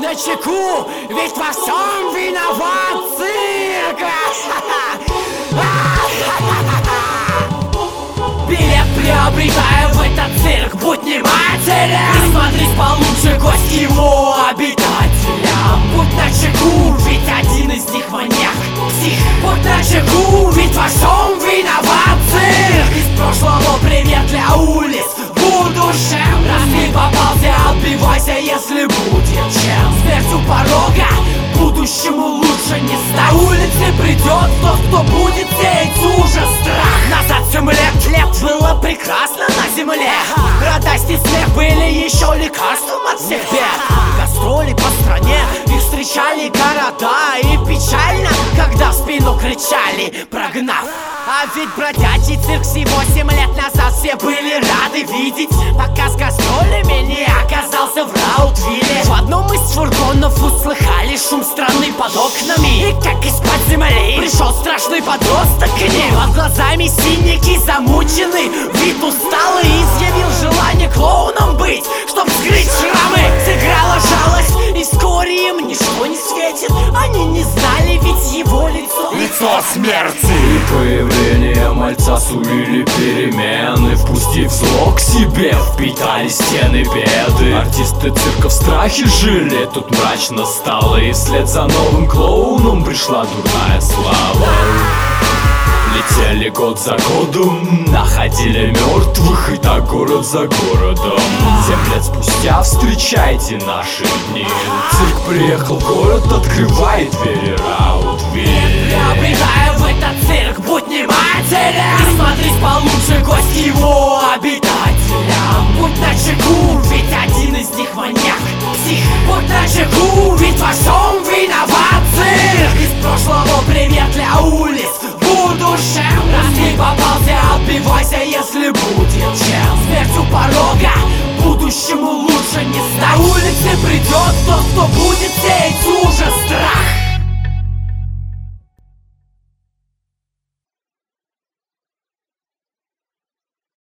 начеку, ведь во всем виноват цирк. Билет приобретая в этот цирк, будь внимателен, присмотрись получше гость его обитателям. Будь начеку, ведь один из них маньяк, псих. Будь начеку, ведь во всем виноват цирк. Из прошлого привет для улиц в будущем. Раз ты попался, отбивайся, если будет чем. Смерть у порога, будущему лучше не стать. На улице придет тот, кто будет сеять ужас, страх. Назад 7 лет было прекрасно на земле. Радость и смех были еще лекарством от всех бед. Гастроли по стране, их встречали города. И печально, когда в спину кричали, прогнав. А ведь бродячий цирк всего 7 лет назад все были рады видеть, пока с гастролями не оказался в Раутвилле. В одном из фургонов услыхали шум страны под окнами. И как из-под земли пришел страшный подросток к ним. Под глазами синяки замучены, вид усталый, изъявил желание клоуном быть, чтоб скрыть шрамы. Сыграла жалость, и вскоре им ничто не светит. Они не знали, ведь его лицо смерти. И появление мальца сулили перемены. Впустив зло к себе, впитали стены беды. Артисты цирка в страхе жили, тут мрачно стало. И вслед за новым клоуном пришла дурная слава. Летели год за годом, находили мертвых, и так город за городом. 7 лет спустя встречайте наши дни. Цирк приехал в город, открывает двери Раутвилл. Приобретая в этот цирк, будь внимателен, присмотрись получше гость его обитателям. Будь начеку, ведь один из них маньяк, псих. Будь начеку, ведь во всем виноват цирк. Из прошлого привет для улиц в будущем. Раз ты попался, отбивайся, если будет чем. Смерть у порога, будущему лучше не стать. На улице придет тот, кто будет сеять ужас,